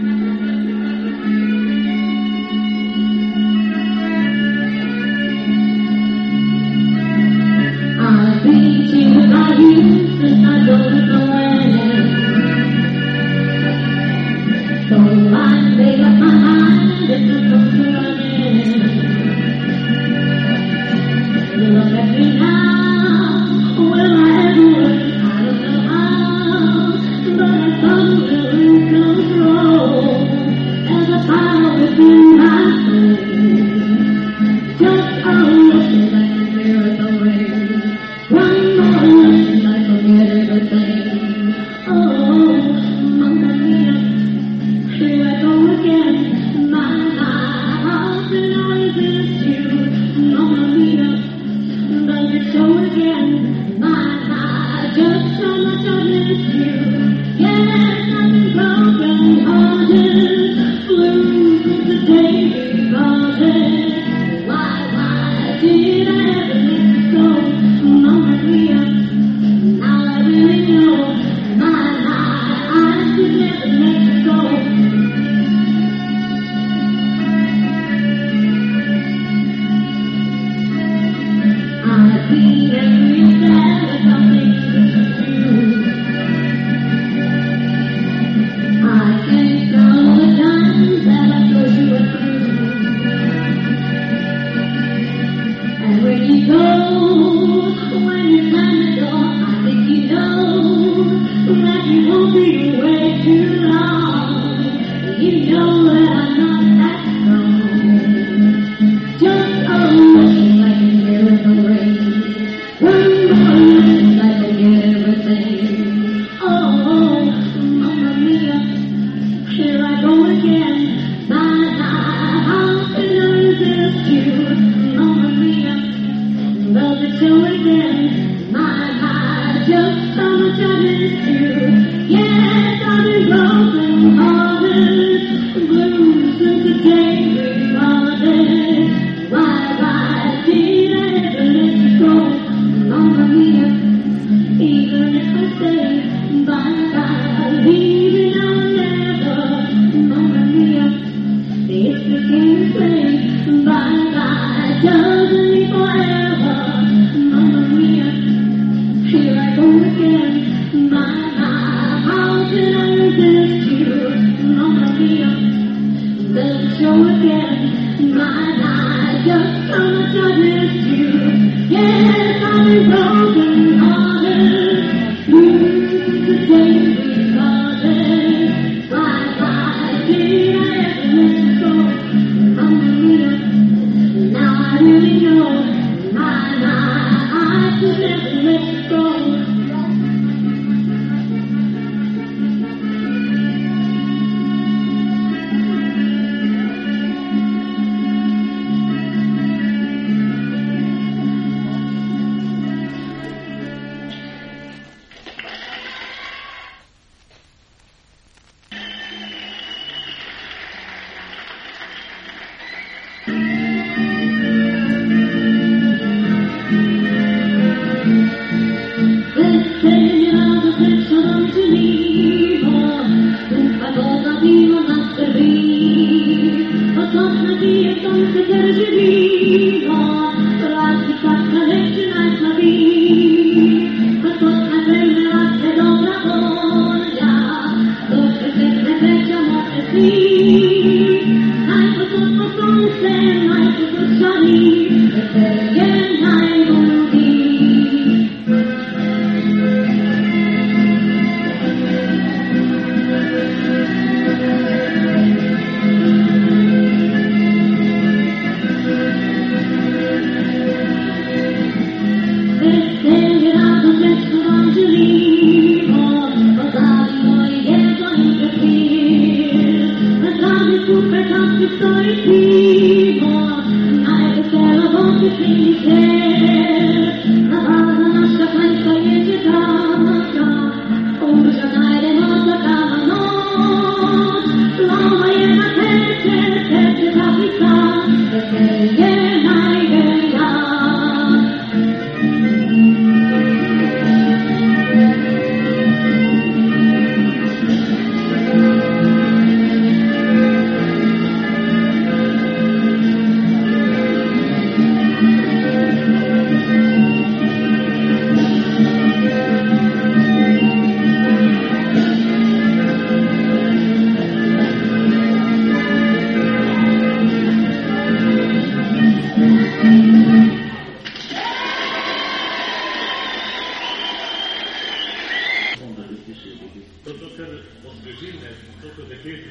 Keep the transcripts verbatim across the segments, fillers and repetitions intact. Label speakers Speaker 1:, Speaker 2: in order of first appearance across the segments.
Speaker 1: Viva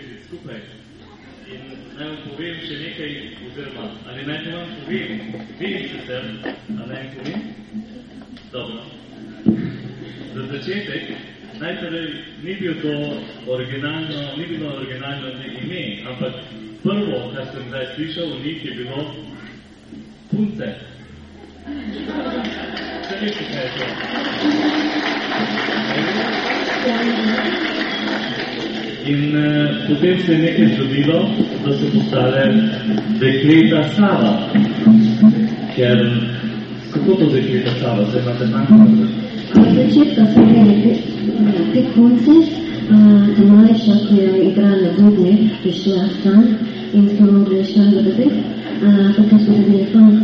Speaker 1: videti skupaj. In naj vam povem še nekaj, oziroma, ali naj vam povem, vem sicer, ali naj vam povem? Dobro. Za začetek, najprej ni bil to originalno, ni bilo originalno ime, ampak prvo, kar sem zdaj slišal v njih, je bilo punce. Kaj veste, kaj je to? In uh, potem se je nekaj zgodilo, da so postale dekleta Sava. Ker, kako to dekleta Sava? Zdaj imate manjko?
Speaker 2: Od začetka so imeli te punce, ta mlajša, ki je igrala budne, je šla stran in smo mogli šla dobiti, potem smo dobili fanta.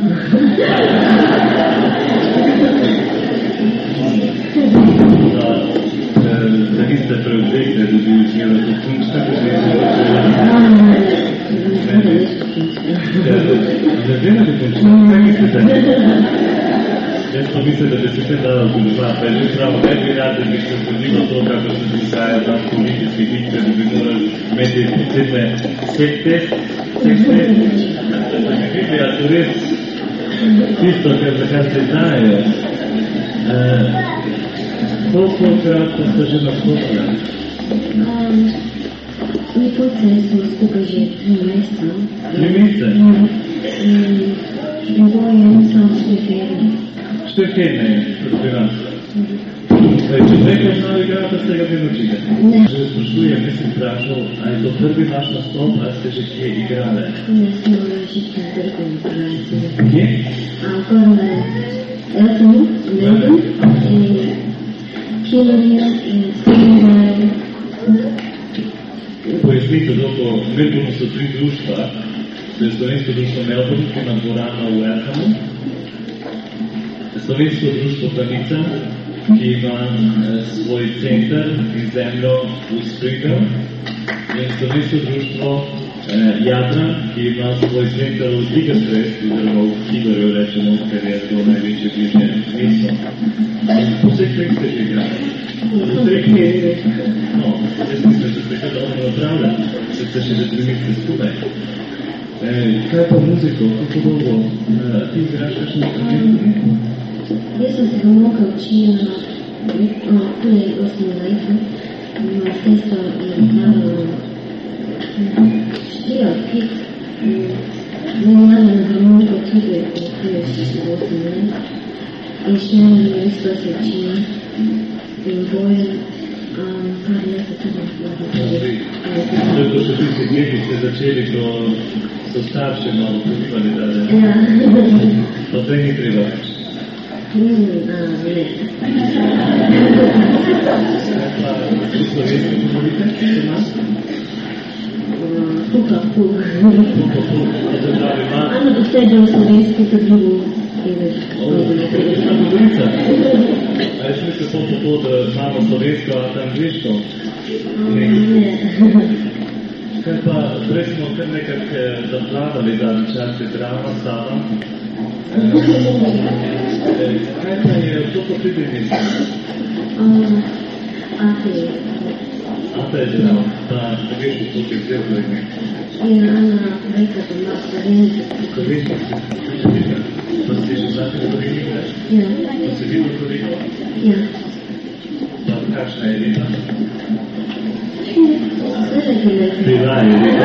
Speaker 1: Da niste prevzekli, da bi izgledali kot punčka, da bi izgledali kot punčka. Kaj mislite? Jaz pa mislim, da bi se te dala vzdržati. Pa je že pravo, kaj bi rad, da bi se zgodilo to, kako se izgaja tam politični bitke, da bi morali imeti posebne sekte, sekte, da bi Biblija to res tisto, za kar se znajo. Koliko krat ste že nastopili?
Speaker 2: Mi punce smo skupaj že tri meseca.
Speaker 1: Tri meseca?
Speaker 2: In bojem sam štiri tedne.
Speaker 1: Štiri tedne je pri nas. Če nekaj znao igrati, ste ga vi naučili?
Speaker 2: Ne.
Speaker 1: Že sprašujem, mislim vprašal, ali je to prvi vaš nastop, ali ste že kje igrali?
Speaker 2: Ne, smo že kje trgo igrali.
Speaker 1: Kje?
Speaker 2: Prvo je Elton, Melbourne in Killarney in Sydney.
Speaker 1: Pojasnite, doko, v Melbourneu so tri društva. To je slovensko društvo Melbourne, ki ima dvorano v Welcomu. Slovensko društvo Planica, ki ima eh, svoj center in zemljo v Springer. In slovensko društvo eh, Jadran, ki ima svoj center v Tigerstreet, oziroma v Tigerju rečemo, ker je to največje bližnje mesto. Po vseh treh ste že igrali. Po treh mesecih. No, jaz mislim, da ste kar dobro napravljali, če ste še že tri mesece skupaj. Eh, kaj pa muziko? Kako dolgo? Eh, ti igraš kakšen instrument?
Speaker 2: Jaz sem se ga mogla učila tudi osemnajst. Moja sestra je igrala štiri od pet. Zanimala na harmoniko tudi okoli osemnajst. In še mesto se učila in bojem kar nekaj tudi.
Speaker 1: To je to še tisti dnevi, ki ste začeli, ko so starši malo pozivali, da ne?
Speaker 2: Ja.
Speaker 1: Pa to ni treba.
Speaker 2: Hmm, a, ne.
Speaker 1: Pa, tu slovensko govorite, če nas?
Speaker 2: Puka, puk.
Speaker 1: Puka, puk.
Speaker 2: Ano, to vse je bilo slovenski, to drugo.
Speaker 1: O, to je ta govorica. A jaz mislim to po to, da imamo slovensko, a ta angliško?
Speaker 2: Ne.
Speaker 1: Kaj pa, prej smo kar nekak zaplavali zadnji čas, je drama, Sava. Kaj pa je, to pa tudi mislim?
Speaker 2: Ate je.
Speaker 1: Ate je drama, pa ne veš, to je vzel to ime.
Speaker 2: In Ana reka doma slovenci.
Speaker 1: Slovenci si vidite? Pa si že znate govorili, ne?
Speaker 2: Ja.
Speaker 1: Pa si videl govorili?
Speaker 2: Ja.
Speaker 1: Pa kakšna je leta?
Speaker 2: Relativno.
Speaker 1: Bila je leta.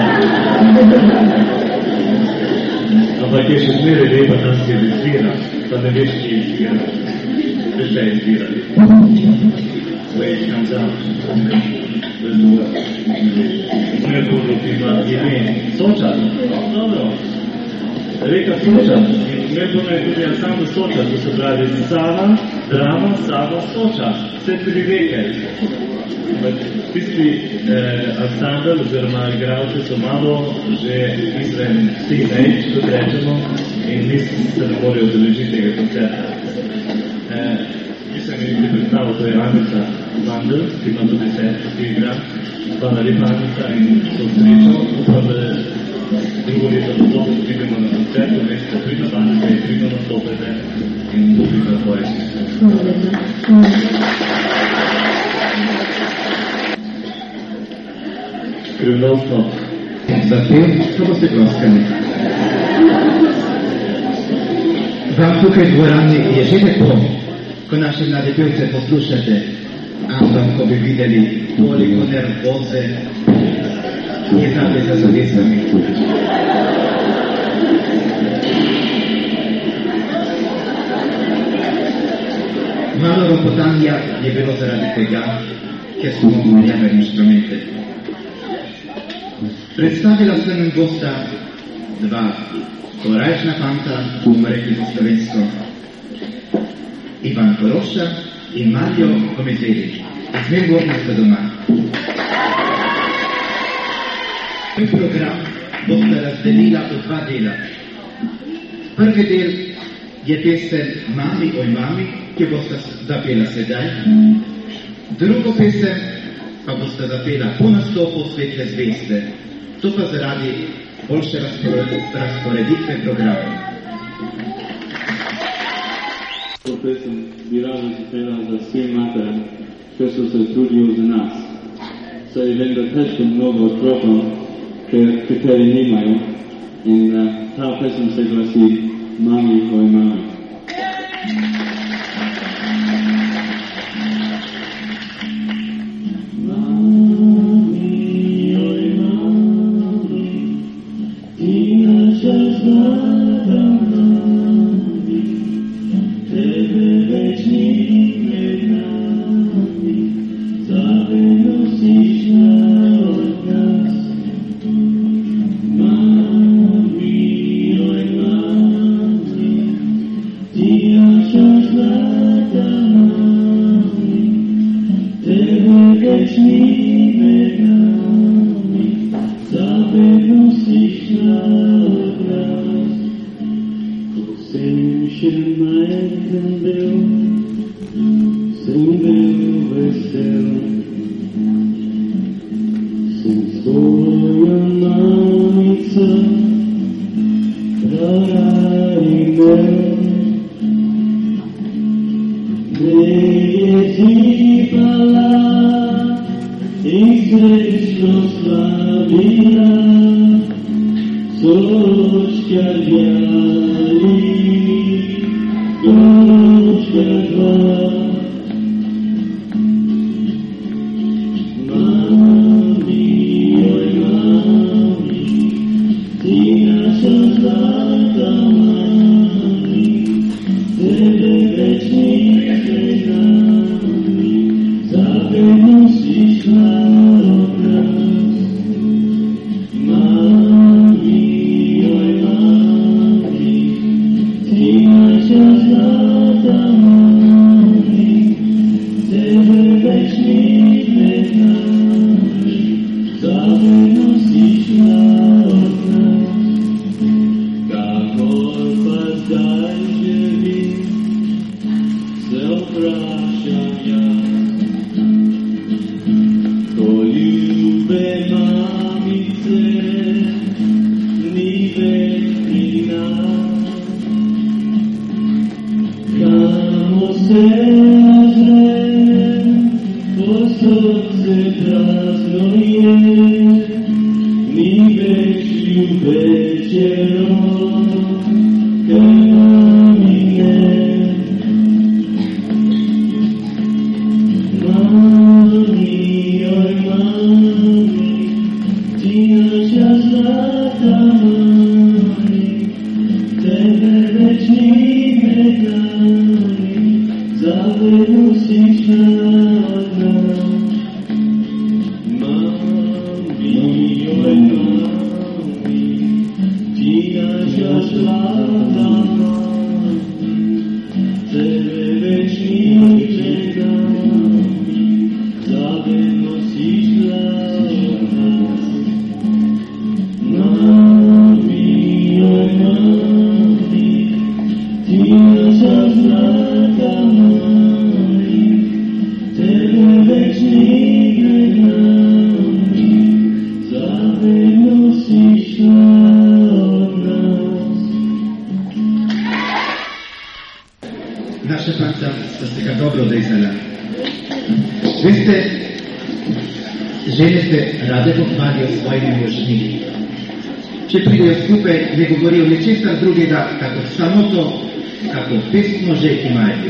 Speaker 1: Ampak je še zmeraj lepa tam, ki je izbira, pa ne veš, ki je izbira. Veš, da je izbirali. Way it comes out. There's the word. Melbourne ima ime Sočas. Dobro. Reka Sočas. In Melbourne je tudi ansambl Sočas, to se pravi Sava, drama, Sava, Sočas. Vse tri reke. Tisti eh, ansambl oziroma igralci so malo že izven teenage, kot rečemo, in mislim, se ne morajo udeležiti tega koncerta. Eh, mislim, da ti predstavil, to je Anica Vandel, ki ima tudi sestro, ki igra. Hvala lepa, Anica, in so srečo. Upam, da drugo leto podobno vidimo na koncertu, mesto prima Anica in prima nastopete in tudi na tvoje sestro.
Speaker 2: Hvala lepa.
Speaker 1: skrivnostno.
Speaker 3: Zatem, ko boste ploskali. Vam tukaj v dvorani je že lepo, ko naše mlade pevce poslušate, ampak ko bi videli, koliko nervoze je tam za zavesami. Malo ropotanja je bilo zaradi tega, ker smo menjavali inštrumente. Predstavila sem nam gosta dva korajšna fanta, bomo rekli po slovensko, Ivan Koroša in Mario Komezeli. Z Melbourna sta doma. Moj program bosta razdelila v dva dela. Prvi del je pesem Mami oj mami, ki bosta zapela sedaj. Drugo pesem pa bosta zapela po nastopu Svetle zvezde. To pa zaradi boljše razporeditve programa.
Speaker 4: To pesem bi rada zapela za vse matere, ker so se trudijo za nas. Saj vem, da težko mnogo otrokom, kateri nimajo. In uh, ta pesem se glasi Mami oj mami.
Speaker 3: žene se rade pohvalijo svojimi možmi. Če pridejo skupaj, ne govorijo ničesar drugega, kako samo to, kako pest možej imajo.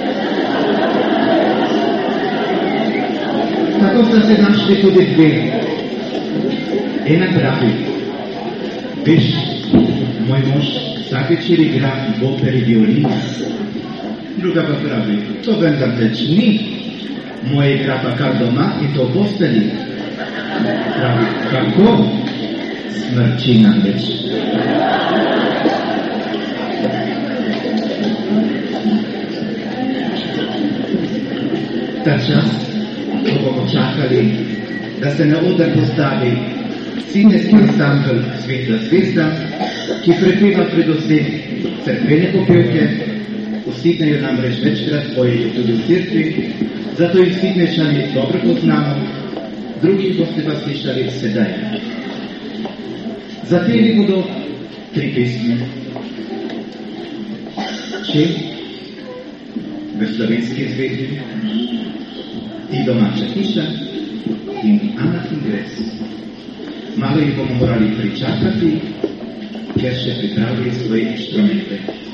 Speaker 3: Tako sta se našli tudi dve. Ena pravi, veš, moj mož vsake večer igra v operi violino. Druga pa pravi, to vendar več ni. Moja igra pa kar doma in to v posteli. Pravi, kako? Smrči nam več. Ta čas, ko bomo čakali, da se na oder postavi sinetski ansambl Sveta zvezda, ki prepeva predvsem cerkvene popevke, v Sidneju namreč večkrat pojejo tudi v cerkvi, zato jih Sidnejčani dobro poznamo, drugi boste pa slišali sedaj. Zapeli bodo tri pesmi. Če v slovenski zvezdi, Ti domača hiša in Ana Ingres. Malo jih bomo morali pričakati, ker še pripravijo svoje inštrumente.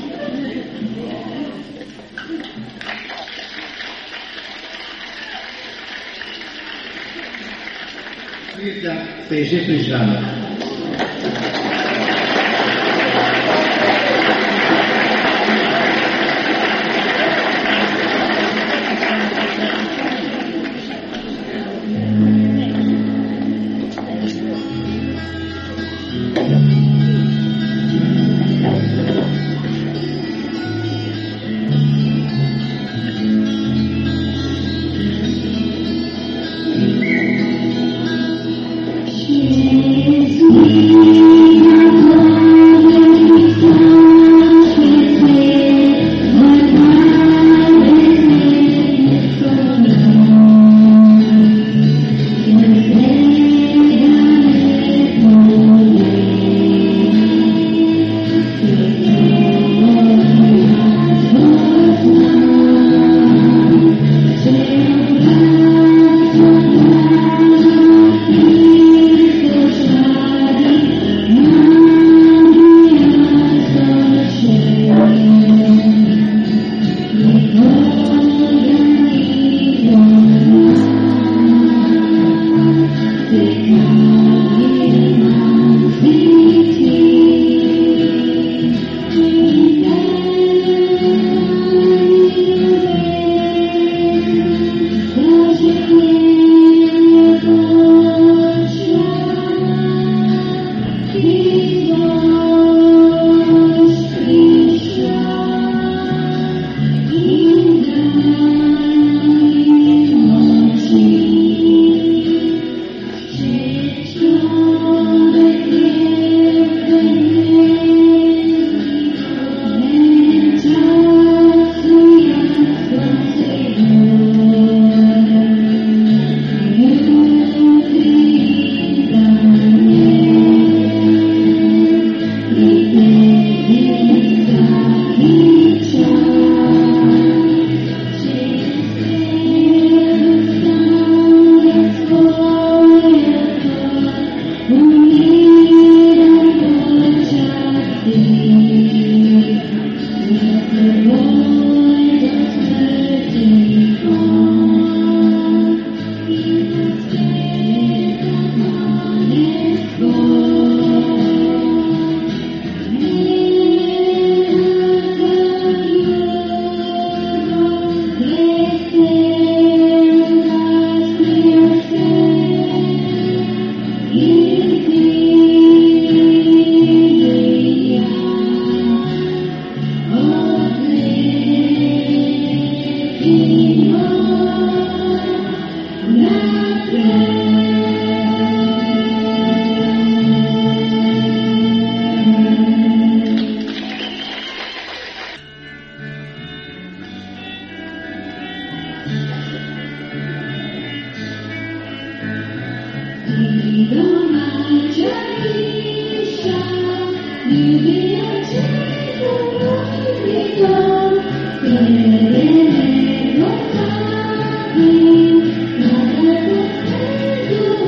Speaker 3: Zvezda se je že prižala.
Speaker 2: Thank you.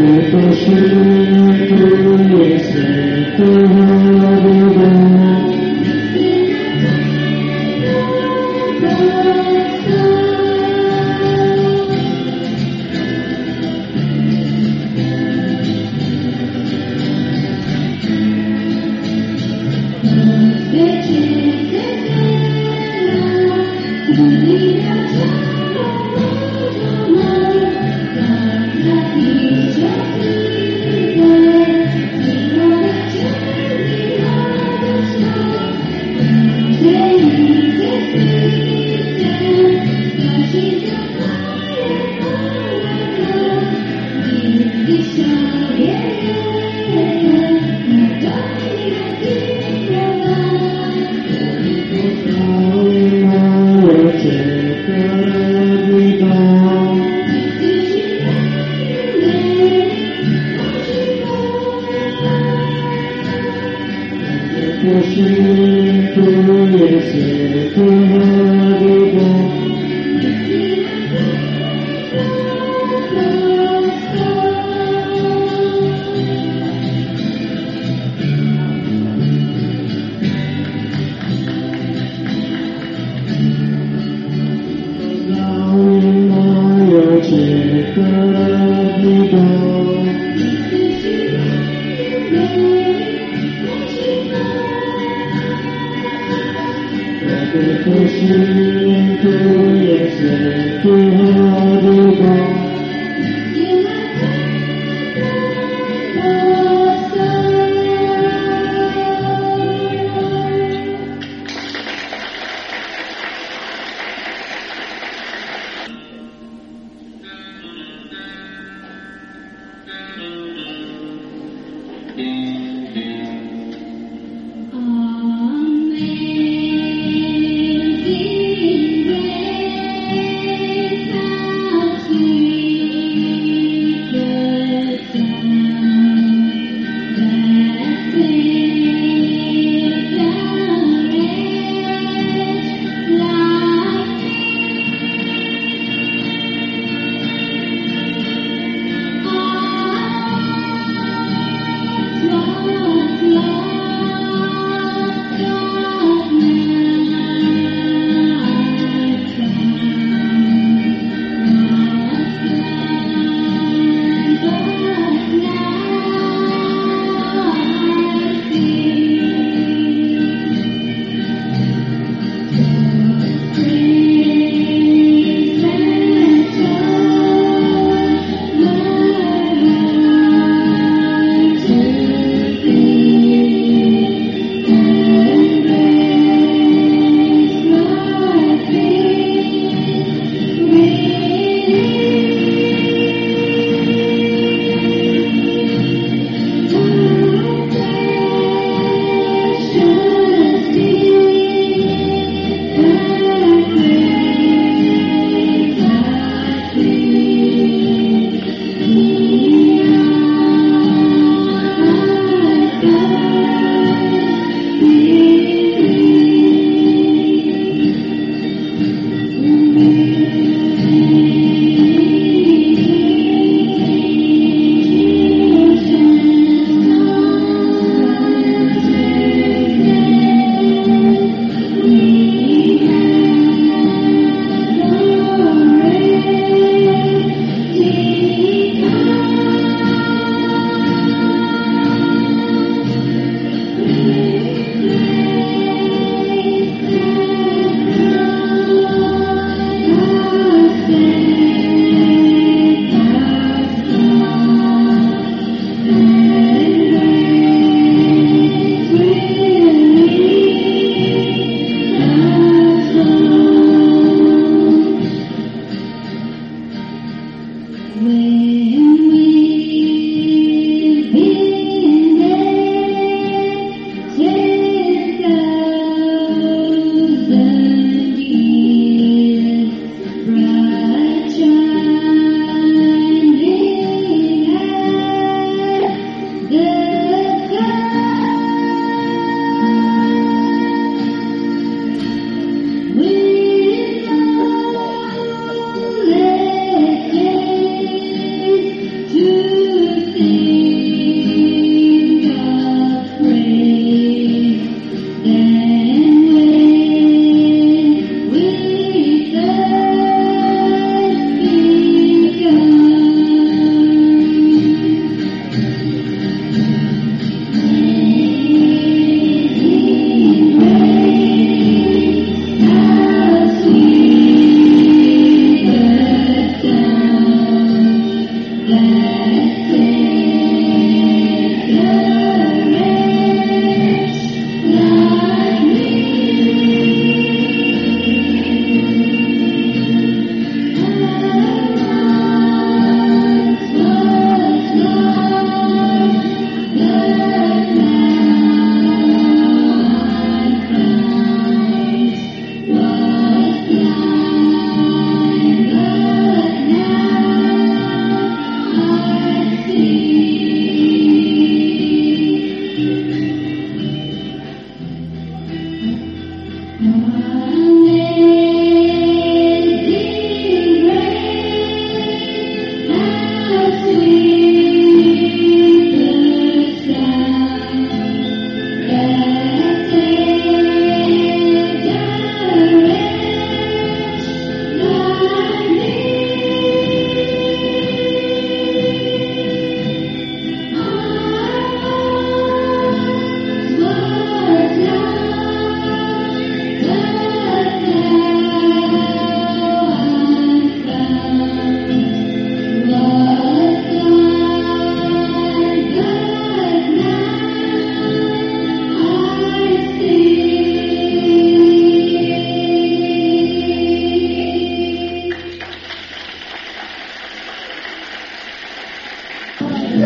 Speaker 2: Love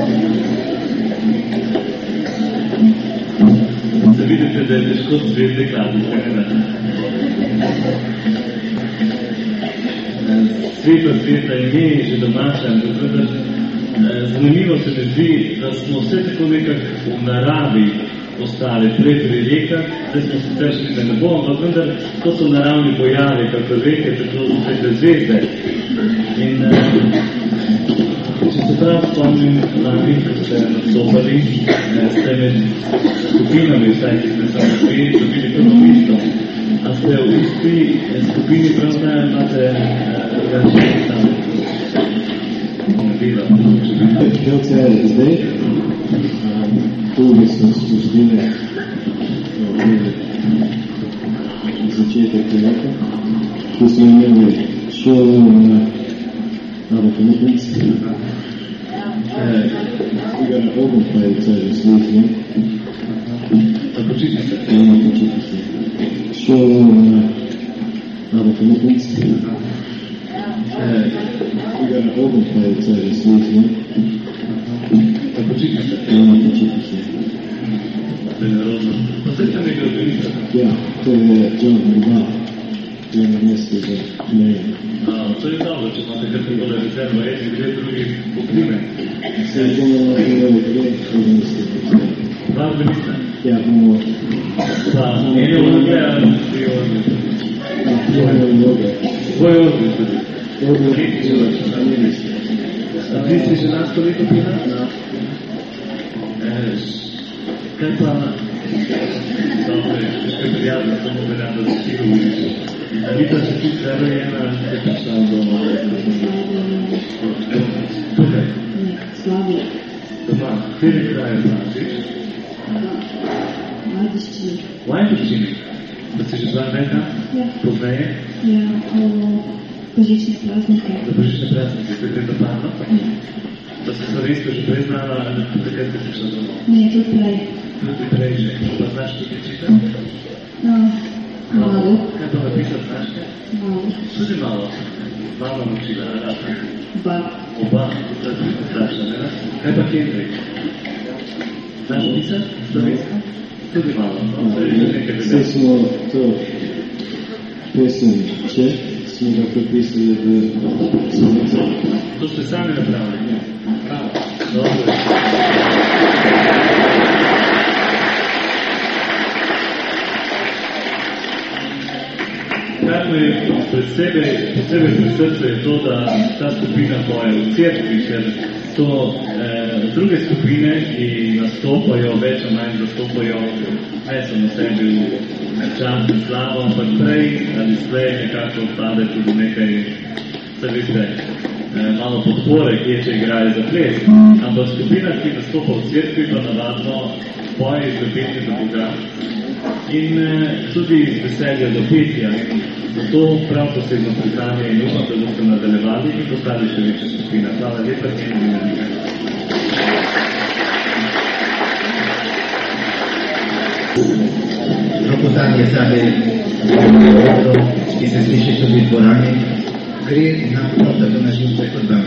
Speaker 1: Da vidite, da je težko zvezde kladiti, ne? Sveta zvezda ime je že domača, ampak zanimivo se mi zdi, da smo vse tako nekako v naravi postali prej pri rekah, zdaj smo se tešli na nebo, ampak vendar to so naravni pojavi, kako reke, tako svete zvezde. In če se prav spomnim lani, ko ste nastopali, ste med skupinami, vsaj ki ste samo dobili, dobili prvo mesto. A ste v isti skupini pravda imate drugačne stane?
Speaker 4: Pevce je zdaj, tudi smo spustili začetek leta, ko smo imeli šolo na Other Commitments. We got an open play that says it's sleeping.
Speaker 1: Počiti se.
Speaker 4: Eno počiti se. Šolo na Other Commitments. We got an open play that says it's sleeping.
Speaker 1: Počiti se.
Speaker 4: Eno počiti se.
Speaker 1: To je narodno. Pa zdaj tam nekaj organizam.
Speaker 4: Ja, to je John Murdoch. To je na mestu za Mejo.
Speaker 1: To je dobro, če imate kar takole rezervo, eni dve drugi pokrime.
Speaker 4: Se je bomo imeli dve organiste.
Speaker 1: Dva organiste?
Speaker 4: Ja, bomo...
Speaker 1: Pa, ene orge, ali dve orge?
Speaker 4: Dvoje orge.
Speaker 1: Dvoje orge tudi?
Speaker 4: Orge.
Speaker 1: A ti si že lansko leto pri nas?
Speaker 4: Ja.
Speaker 1: Kaj pa... Dobro, težko je prijatno, samo verjam, da si govoriš. Anita, se ti se rojena, te prišla doma? Tukaj?
Speaker 2: Slavi.
Speaker 1: Doma. Kateri kraj znaš?
Speaker 2: Ajdiščini.
Speaker 1: V Ajdiščini? Da si že dva leta?
Speaker 2: Ja.
Speaker 1: Pozneje?
Speaker 2: Ja, o božične praznike.
Speaker 1: Za božične praznike, se gre do parno? Da se Slovensko že prej znala, ali takrat si prišla doma?
Speaker 2: Ne, tudi prej.
Speaker 1: Tudi prej že. Pa znaš tukaj čita?
Speaker 2: No, malo.
Speaker 1: Kaj pa napisati znaš?
Speaker 2: Malo.
Speaker 1: Tudi malo. Mama učila, rata.
Speaker 2: Ba.
Speaker 1: Oba, to je tudi strašno, ne? Kaj pa Kendrick? Znaš pisati? Slovensko? Tudi malo, no? To je že nekaj
Speaker 4: Vse
Speaker 1: veliko.
Speaker 4: smo to pesem Če, smo ga prepisali v Slovenco.
Speaker 1: To ste sami napravili? Prav. Dobro. Kar mi posebej pri srcu je to, da ta skupina poje v cerkvi, ker to eh, druge skupine, ki nastopajo, več ali manj zastopajo, ne so na sebi v čas in slavo, ampak prej ali slej nekako odpade tudi nekaj, se veste, eh, malo podpore, kje če igrajo za ples. Ampak skupina, ki nastopa v cerkvi, pa navadno poje iz petja za Boga. In eh, tudi iz veselja do petja. Zato prav posebno priznanje in upam, da boste nadaljevali in postali še večja skupina. Hvala lepa, in nekaj.
Speaker 3: Propotanje zade, ki se sliši tudi v dvorani, gre na prav na živce kot dan.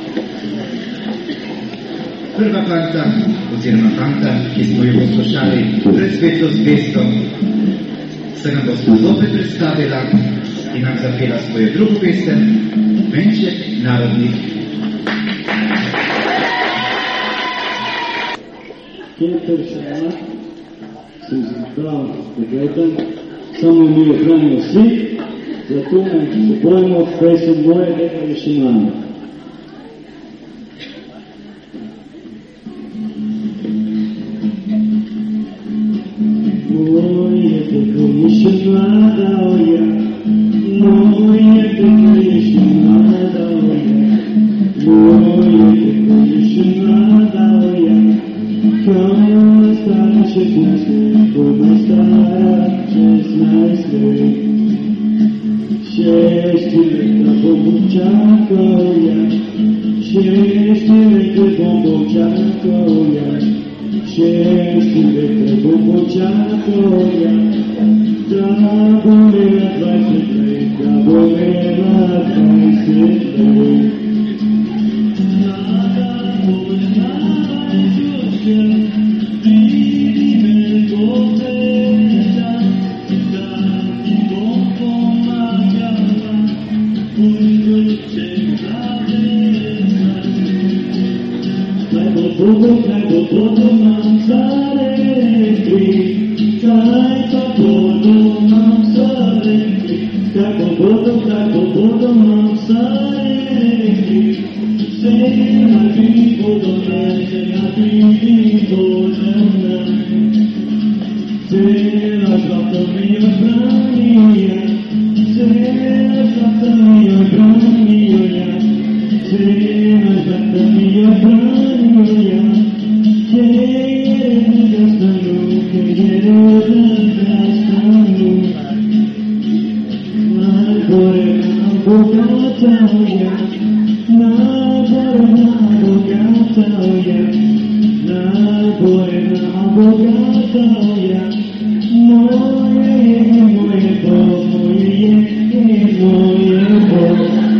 Speaker 3: Prva fanta, oziroma fanta, ki smo jo poslušali pred sveto zvezdo, se nam bo zopet predstavila in nam zapela svojo drugo pesem, Venček narodnih.
Speaker 4: Kjer še ena, sem zbral pregledam, samo mi ohranimo vsi, zato nam se bojimo, kaj so moje leta rešimane. Moje tako še mlada oja, moje tako še mlada oja, moje tako še mlada oja, kaj ostala šestnaest, bomo stara šestnaest let. Šesti leta bom čakal ja, šesti leta bom čakal ja, šesti leta bom čakal ja, da bo imela dvajset let, da bo imela dvajset let. Mlada, mlada,
Speaker 1: tako bodo nam vse rekli, kaj tako bodo nam vse rekli, tako bodo, tako bodo nam vse rekli, vse nabi bodo rekli, nabi bodo nam, cela zlata mi obranijo, cela zlata mi obranijo, cela zlata mi obranijo, che je stanu, che je stanu, najgore nam bogata je, najgore nam bogata je, najgore nam bogata je, moje je moje Bog, moje je moje Bog.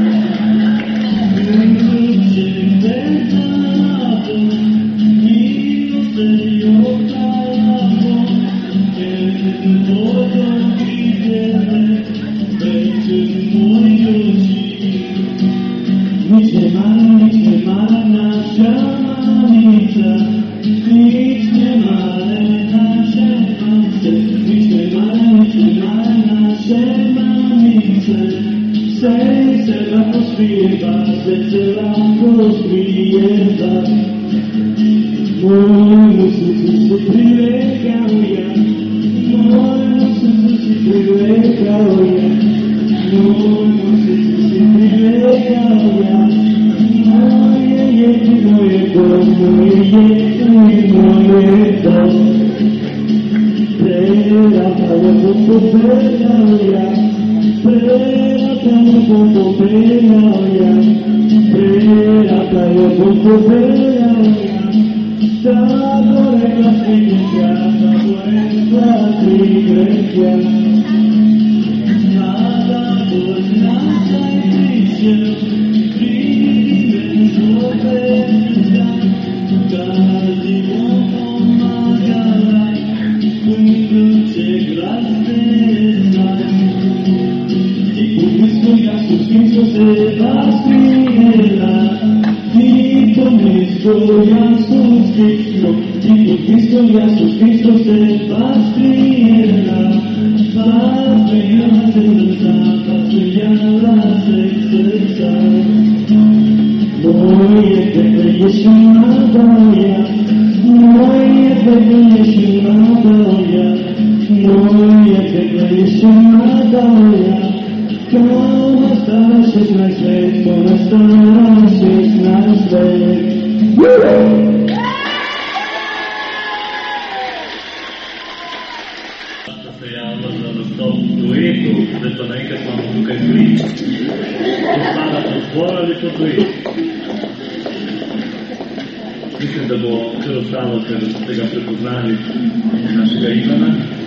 Speaker 1: Mislim, da bo kar ostalo, ker ste ga prepoznali našega Ivana.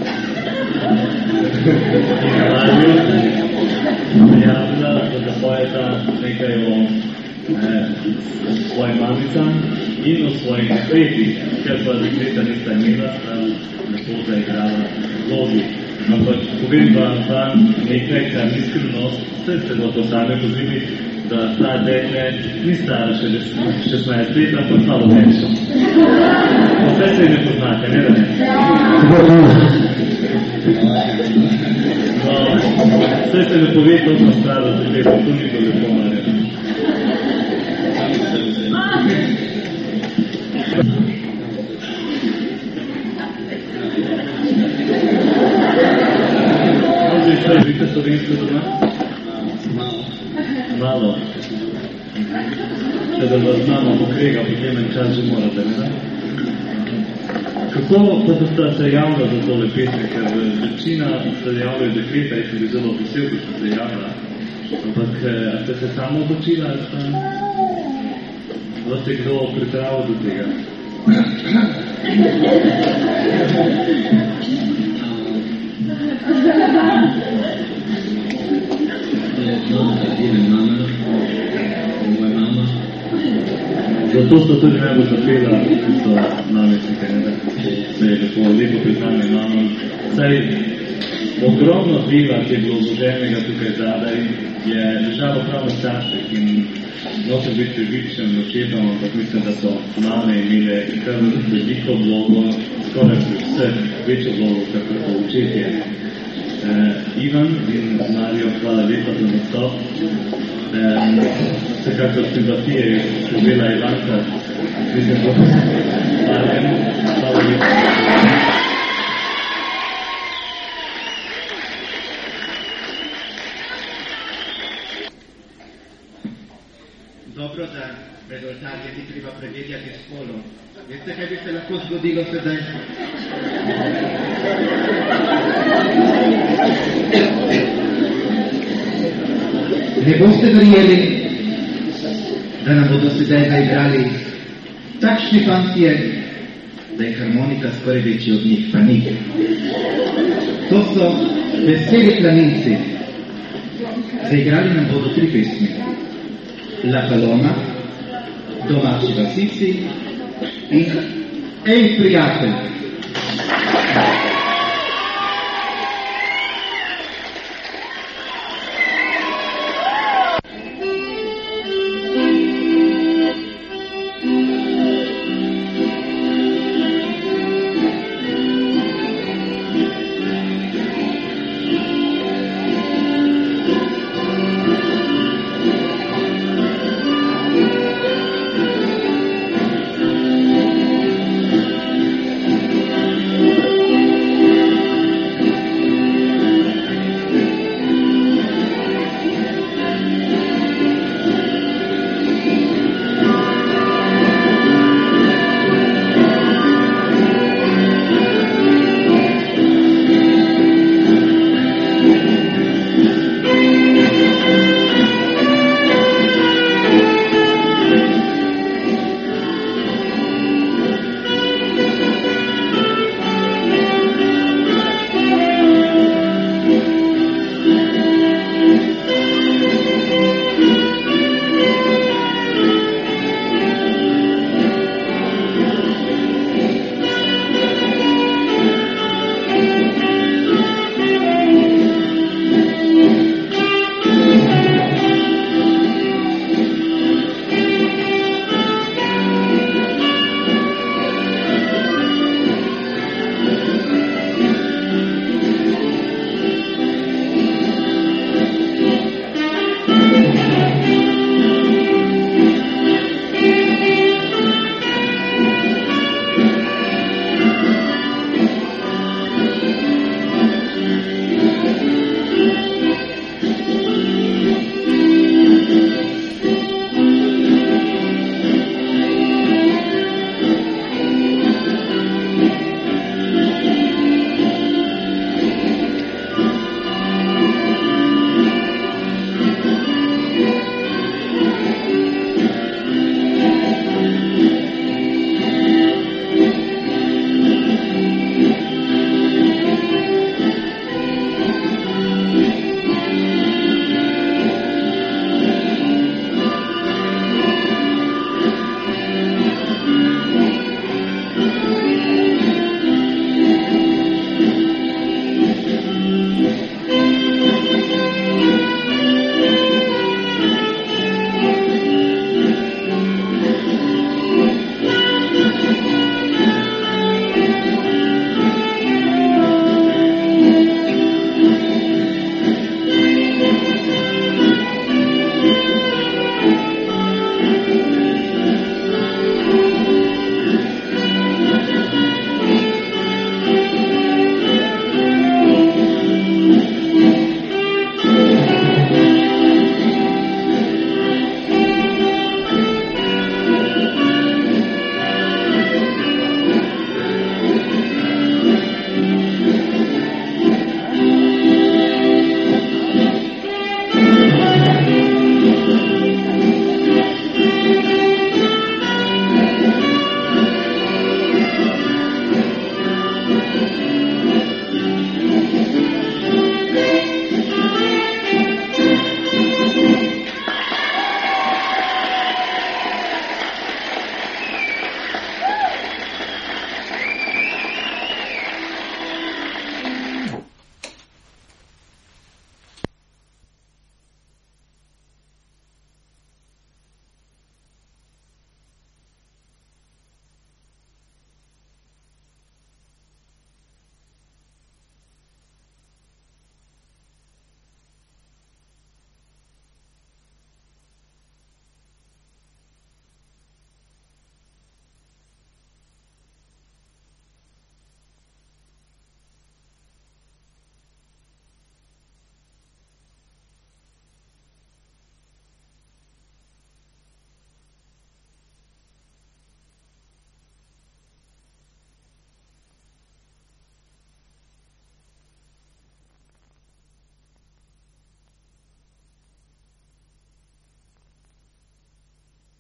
Speaker 1: In Marju najavila, da zapojeta nekaj o eh, svojim mamicam in o svojih dekletih, ker pa dekleta nista imela, da lepo zaigrala vlogi. Ampak povem vam tam nekaj, kar ni skrivnost, vse ste bo to sami pozimi, da ta dekle ni stara še šestnajst let, ampak malo več. Vse se ne poznate, ne da ne? No, vse se ne pove, to sem stara za leto, to ni to lepo marjeno. Vidite slovensko doma? Malo. Malo. Če da vas mama pokrega, potem en čas že morate, ne? Kako pa da se javlja za tole pesme, ker večina se javljajo dekleta in sem bi zelo vesel, ko ste se javlja. Ampak, a ste se samo odločila, ali ste vas je kdo pripravil do tega? Zato sta tudi najbolj zapela, so namestnike, ne da se je lepo, lepo priznanje mamam. Saj ogromno dela, ki je bilo vloženega tukaj zadaj, je ležalo prav na starših in nočem biti krivičen očetom, ampak mislim, da so mame imele kar veliko vlogo, skoraj pri vseh večjo vlogo, kakor po očetje. Uh, Ivan in Marijo, hvala lepa za nastop. Um, vsekakor simpatije je skrbela Ivanka. Mislim, da Marjan, hvala lepa.
Speaker 3: Dobro, da pred oltarjem ni treba preverjati spolov. Veste, kaj bi se lahko zgodilo sedaj? Ne boste verjeli, da nam bodo sedaj zaigrali takšni fantje, da je harmonika skoraj večji od njih, pa ni. To so veseli planinci. Zaigrali nam bodo tri pesmi. La Paloma, Domači vasici in Ej, prijatelj.